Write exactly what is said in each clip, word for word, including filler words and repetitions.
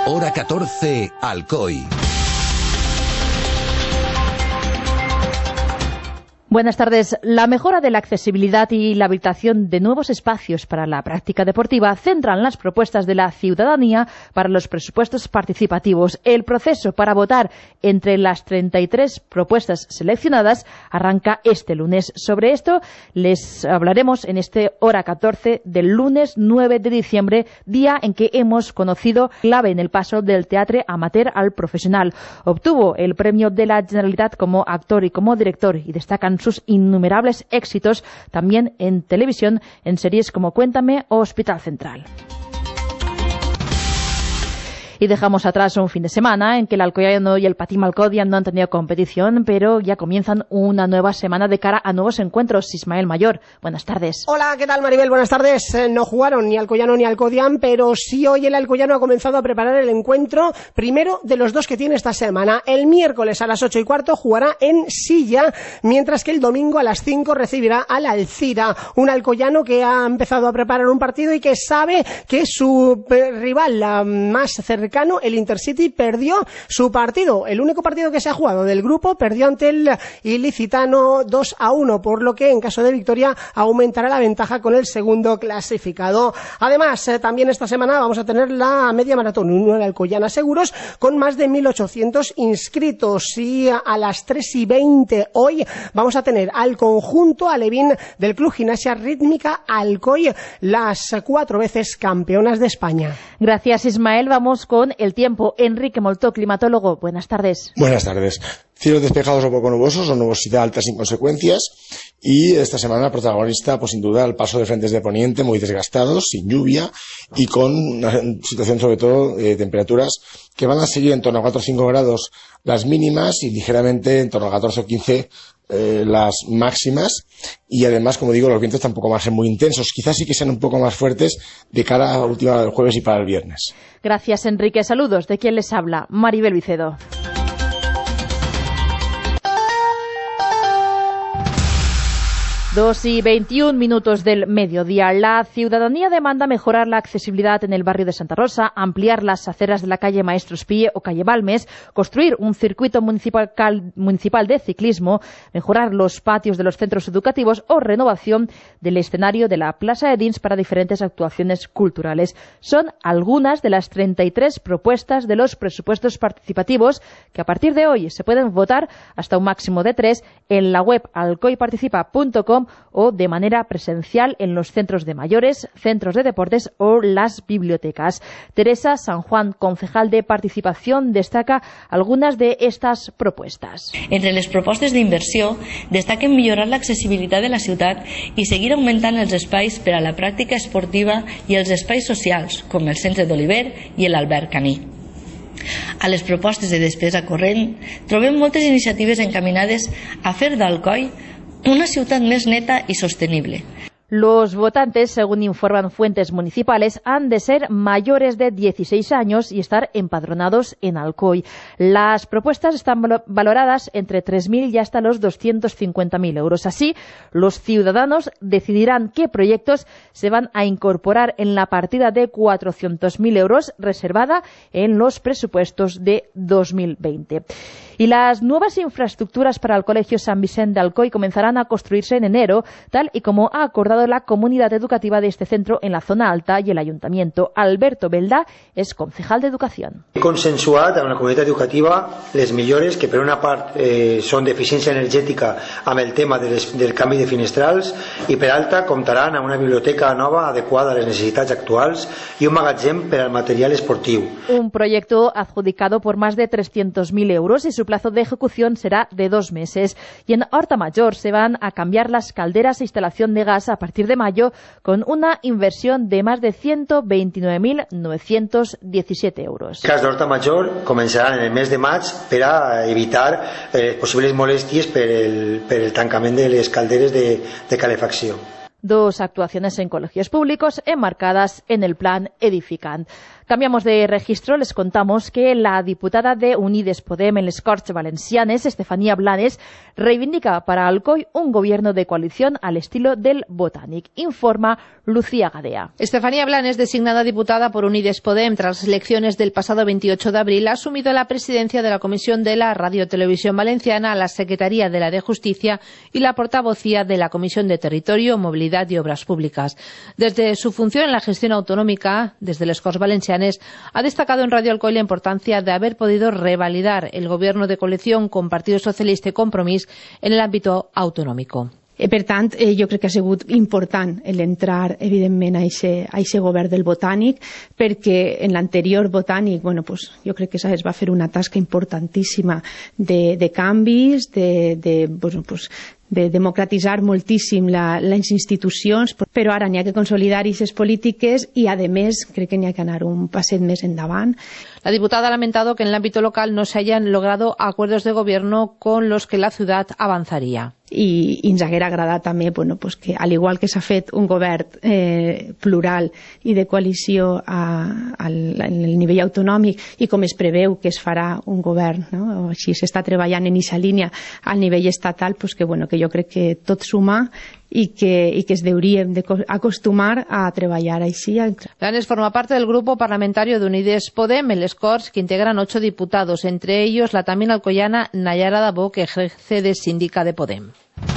Hora catorce, Alcoy. Buenas tardes. La mejora de la accesibilidad y la habilitación de nuevos espacios para la práctica deportiva centran las propuestas de la ciudadanía para los presupuestos participativos. El proceso para votar entre las treinta y tres propuestas seleccionadas arranca este lunes. Sobre esto les hablaremos en este Hora catorce del lunes nueve de diciembre, día en que hemos conocido clave en el paso del teatre amateur al profesional. Obtuvo el premio de la Generalitat como actor y como director y destacan sus innumerables éxitos también en televisión, en series como Cuéntame o Hospital Central. Y dejamos atrás un fin de semana en que el Alcoyano y el Patín Alcodia no han tenido competición, pero ya comienzan una nueva semana de cara a nuevos encuentros. Ismael Mayor, buenas tardes. Hola, ¿qué tal, Maribel? Buenas tardes. Eh, no jugaron ni Alcoyano ni Alcodian, pero sí hoy el Alcoyano ha comenzado a preparar el encuentro primero de los dos que tiene esta semana. El miércoles a las ocho y cuarto jugará en Silla, mientras que el domingo a las cinco recibirá al Alcira, un Alcoyano que ha empezado a preparar un partido y que sabe que su eh, rival la más cercana, el Intercity, perdió su partido, el único partido que se ha jugado del grupo, perdió ante el Ilicitano dos a uno, por lo que en caso de victoria aumentará la ventaja con el segundo clasificado. Además, eh, también esta semana vamos a tener la media maratón Unión Alcoyana Seguros con más de mil ochocientos inscritos, y a las tres y veinte hoy vamos a tener al conjunto alevín del Club Gimnasia Rítmica Alcoy, las cuatro veces campeonas de España. Gracias, Ismael. Vamos con el tiempo. Enrique Moltó, climatólogo, buenas tardes. Buenas tardes. Cielos despejados o poco nubosos o nubosidad alta sin consecuencias, y esta semana protagonista, pues sin duda, el paso de frentes de poniente muy desgastados, sin lluvia y con una situación sobre todo de temperaturas que van a seguir en torno a cuatro o cinco grados las mínimas y ligeramente en torno a catorce o quince eh, las máximas, y además, como digo, los vientos tampoco van a ser muy intensos, quizás sí que sean un poco más fuertes de cara a la última hora del jueves y para el viernes. Gracias, Enrique. Saludos. ¿De quién les habla? Maribel Vicedo. Dos y veintiún minutos del mediodía. La ciudadanía demanda mejorar la accesibilidad en el barrio de Santa Rosa, ampliar las aceras de la calle Maestros Píe o calle Balmes, construir un circuito municipal, municipal de ciclismo, mejorar los patios de los centros educativos o renovación del escenario de la Plaza de Dins para diferentes actuaciones culturales. Son algunas de las treinta y tres propuestas de los presupuestos participativos que a partir de hoy se pueden votar hasta un máximo de tres en la web alcoyparticipa punto com o de manera presencial en los centros de mayores, centros de deportes o las bibliotecas. Teresa San Juan, concejal de Participación, destaca algunas de estas propuestas. Entre les propostes d'inversió destaquen millorar l'accessibilitat de la ciutat i seguir augmentant els espais per a la pràctica esportiva i els espais socials, com el Centre d'Oliver i l'Albert Caní. A les propostes de despesa corrent trobem moltes iniciatives encaminades a fer d'Alcoi una ciutat més neta y sostenible. Los votantes, según informan fuentes municipales, han de ser mayores de dieciséis años y estar empadronados en Alcoy. Las propuestas están valoradas entre tres mil y hasta los doscientos cincuenta mil euros. Así, los ciudadanos decidirán qué proyectos se van a incorporar en la partida de cuatrocientos mil euros reservada en los presupuestos de dos mil veinte. Y las nuevas infraestructuras para el Colegio San Vicente de Alcoy comenzarán a construirse en enero, tal y como ha acordado la comunidad educativa de este centro en la zona alta y el ayuntamiento. Alberto Belda es concejal de Educación. He consensuat amb la comunitat educativa les millores que per una part eh, són d'eficiència energètica amb el tema de les, del canvi de finestrals i per altra comptaran amb una biblioteca nova adequada a les necessitats actuals i un magatzem per al material esportiu. Un proyecto adjudicado por más de trescientos mil euros y su plazo de ejecución será de dos meses. Y en Horta Mayor se van a cambiar las calderas e instalación de gas a partir de mayo con una inversión de más de ciento veintinueve mil novecientos diecisiete euros. El cas d'Horta Major començaran en el mes de maig per a evitar eh, possibles molèsties per el, per el tancament de les calderes de, de calefacció. dos actuaciones en colegios públicos enmarcadas en el plan Edificant. Cambiamos de registro, les contamos que la diputada de Unides Podem en les Corts Valencianes, Estefanía Blanes, reivindica para Alcoi un gobierno de coalición al estilo del Botànic. Informa Lucía Gadea. Estefanía Blanes, designada diputada por Unides Podem tras las elecciones del pasado veintiocho de abril, ha asumido la presidencia de la Comisión de la Radio-Televisión Valenciana, la Secretaría de la de Justicia y la portavocía de la Comisión de Territorio, Movilidad y Obras Públicas. Desde su función en la gestión autonómica, desde les Corts Valencianes, ha destacado en Radio Alcoi la importancia de haber podido revalidar el gobierno de coalición con Partido Socialista i Compromís en el àmbit autonòmic. Per tant, eh, jo crec que ha sigut important l'entrar, evidentment, a aquest govern del Botànic, perquè en l'anterior Botànic, bueno, pues, jo crec que es va fer una tasca importantíssima de, de canvis, de, de, bueno, pues, de democratitzar moltíssim la, les institucions, però ara n'hi ha que consolidar aquestes polítiques i, a més, crec que n'hi ha que anar un passet més endavant. La diputada ha lamentado que en el ámbito local no se hayan logrado acuerdos de gobierno con los que la ciudad avanzaría. I, i ens haguera agradat també, bueno, pues que, al igual que s'ha fet un govern eh, plural i de coalició a, a, a el nivell autonòmic i com es preveu que es farà un govern, no? O si s'està treballant en aquesta línia al nivell estatal, pues que, bueno, que jo crec que tot suma y que, y que es deuríem de acostumar a treballar així. Blanes forma parte del grupo parlamentario de Unides Podem en les Corts, que integran ocho diputados, entre ellos la también alcoyana Nayara Dabó, que ejerce de síndica de Podem.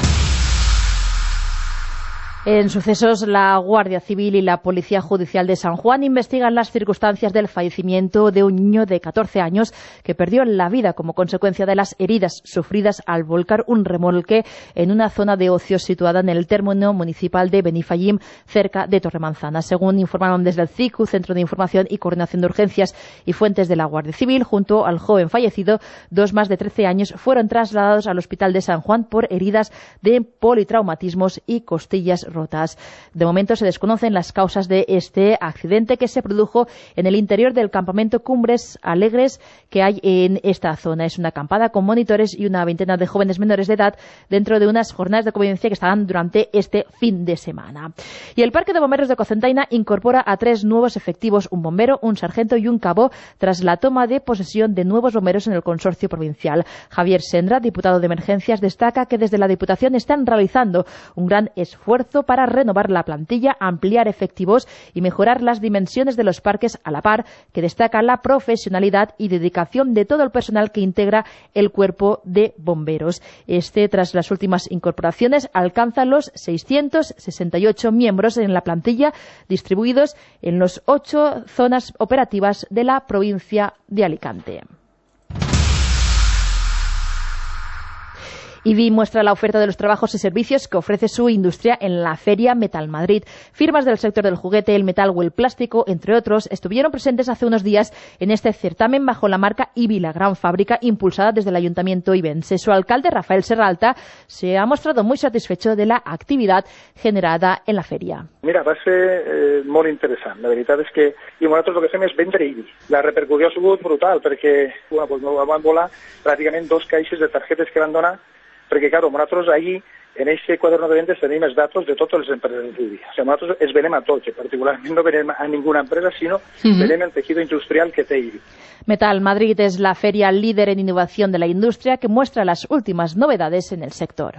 En sucesos, la Guardia Civil y la Policía Judicial de San Juan investigan las circunstancias del fallecimiento de un niño de catorce años que perdió la vida como consecuencia de las heridas sufridas al volcar un remolque en una zona de ocio situada en el término municipal de Benifallim, cerca de Torremanzana. Según informaron desde el C I C U, Centro de Información y Coordinación de Urgencias, y fuentes de la Guardia Civil, junto al joven fallecido, dos más de trece años fueron trasladados al Hospital de San Juan por heridas de politraumatismos y costillas rotas. De momento se desconocen las causas de este accidente, que se produjo en el interior del campamento Cumbres Alegres que hay en esta zona. Es una acampada con monitores y una veintena de jóvenes menores de edad dentro de unas jornadas de convivencia que estarán durante este fin de semana. Y el Parque de Bomberos de Cocentaina incorpora a tres nuevos efectivos, un bombero, un sargento y un cabo, tras la toma de posesión de nuevos bomberos en el consorcio provincial. Javier Sendra, diputado de Emergencias, destaca que desde la Diputación están realizando un gran esfuerzo para renovar la plantilla, ampliar efectivos y mejorar las dimensiones de los parques, a la par que destaca la profesionalidad y dedicación de todo el personal que integra el cuerpo de bomberos. Este, tras las últimas incorporaciones, alcanza los seiscientos sesenta y ocho miembros en la plantilla, distribuidos en las ocho zonas operativas de la provincia de Alicante. I B I muestra la oferta de los trabajos y servicios que ofrece su industria en la Feria Metal Madrid. Firmas del sector del juguete, el metal o el plástico, entre otros, estuvieron presentes hace unos días en este certamen bajo la marca I B I, la gran fábrica impulsada desde el Ayuntamiento ibense. Su alcalde, Rafael Serralta, se ha mostrado muy satisfecho de la actividad generada en la feria. Mira, va ser eh, molt interessant. La veritat és que i nosaltres el que fem és vendre I B I. La repercussió ha sigut brutal perquè bueno, pues, van volar pràcticament dos caixes de targetes que van donar, perquè, claro, nosaltres allí, en aquest quaderno de vendes, tenim els datos de totes les empreses de I B I. O sigui, nosaltres els venem a tots, particularment no venem a ninguna empresa, sinó uh-huh. venem el tejido industrial que té I B I. Metal Madrid es la feria líder en innovación de la industria que muestra las últimas novedades en el sector.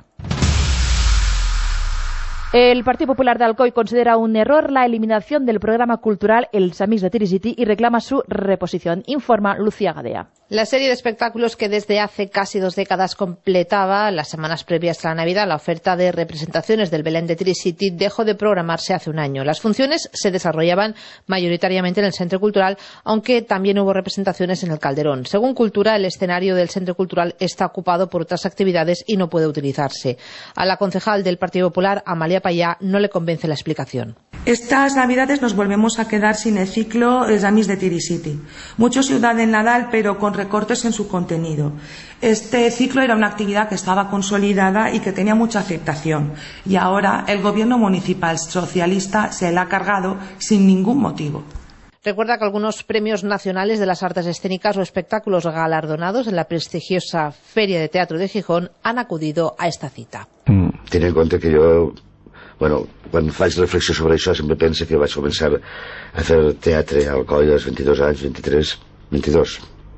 El Partido Popular de Alcoi considera un error la eliminación del programa cultural Els Amics de Tiricity y reclama su reposición. Informa Lucía Gadea. La serie de espectáculos que desde hace casi dos décadas completaba las semanas previas a la Navidad la oferta de representaciones del Belén de Tiricity dejó de programarse hace un año. Las funciones se desarrollaban mayoritariamente en el Centro Cultural, aunque también hubo representaciones en el Calderón. Según Cultura, el escenario del Centro Cultural está ocupado por otras actividades y no puede utilizarse. A la concejal del Partido Popular, Amalia Payá, no le convence la explicación. Estas Navidades nos volvemos a quedar sin el ciclo Els Amics de Tiricity. Mucho Ciudad del Nadal, pero con recortes en su contenido. Este ciclo era una actividad que estaba consolidada y que tenía mucha aceptación. Y ahora el gobierno municipal socialista se la ha cargado sin ningún motivo. Recuerda que algunos premios nacionales de las artes escénicas o espectáculos galardonados en la prestigiosa Feria de Teatro de Gijón han acudido a esta cita. Tiene en cuenta que yo bueno, quan faig reflexió sobre això sempre penso que vaig començar a fer teatre al Alcoi als vint-i-dos anys, vint-i-tres, vint-i-dos,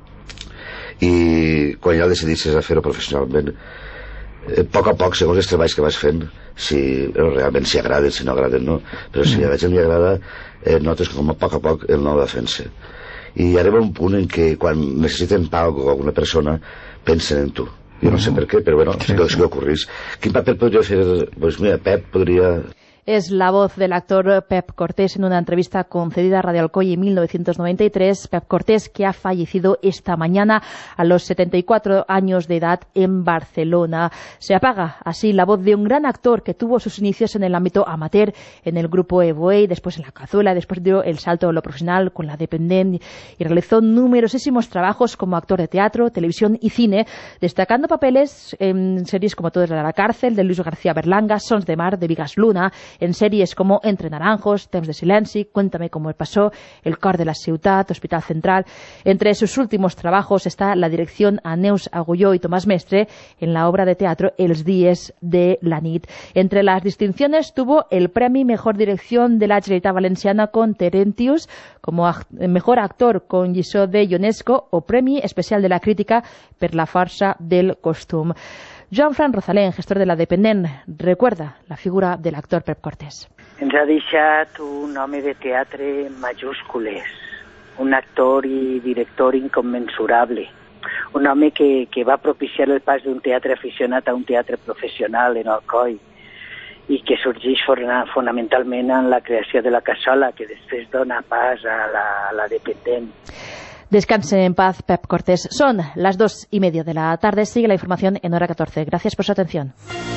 i quan ja decidissis a fer-ho professionalment, a poc a poc, segons els treballs que vas fent, si realment si agraden, si no agraden, no, però si a la gent li agrada, eh, notes com a poc a poc el nou de fent-se, i arriba un punt en què quan necessiten pago o alguna persona pensen en tu. Jo no sé per què, però bueno, sí, sí. És que ocorrís. Quin paper podria fer? Pues mira, Pep podria... Es la voz del actor Pep Cortés en una entrevista concedida a Radio Alcoy en mil novecientos noventa y tres. Pep Cortés, que ha fallecido esta mañana a los setenta y cuatro años de edad en Barcelona. Se apaga así la voz de un gran actor que tuvo sus inicios en el ámbito amateur, en el grupo Evoey, después en la Cazuela, después dio el salto a lo profesional con la Dependent y realizó numerosísimos trabajos como actor de teatro, televisión y cine, destacando papeles en series como Todos de la cárcel, de Luis García Berlanga, Sons de mar, de Vigas Luna, en series como Entre naranjos, Temps de silenci, Cuéntame cómo pasó, El cor de la ciutat, Hospital Central. Entre sus últimos trabajos está la dirección a Neus Agulló y Tomás Mestre en la obra de teatro Els dies de la nit. Entre las distinciones tuvo el Premi Mejor Dirección de la Generalitat Valenciana con Terentius, como act Mejor Actor con Lliçó de Ionesco o Premi Especial de la Crítica per la farsa del costum. Joan-Fran Rosalén, gestor de la Dependent, recuerda la figura del actor Pep Cortés. Ens ha deixat un home de teatre majúscules, un actor i director incommensurable, un home que, que va propiciar el pas d'un teatre aficionat a un teatre professional en Alcoi i que sorgeix fonamentalment en la creació de la Cassola, que després dona pas a la, a la Dependent. Descanse en paz, Pep Cortés. Son las dos y media de la tarde. Sigue la información en hora catorce. Gracias por su atención.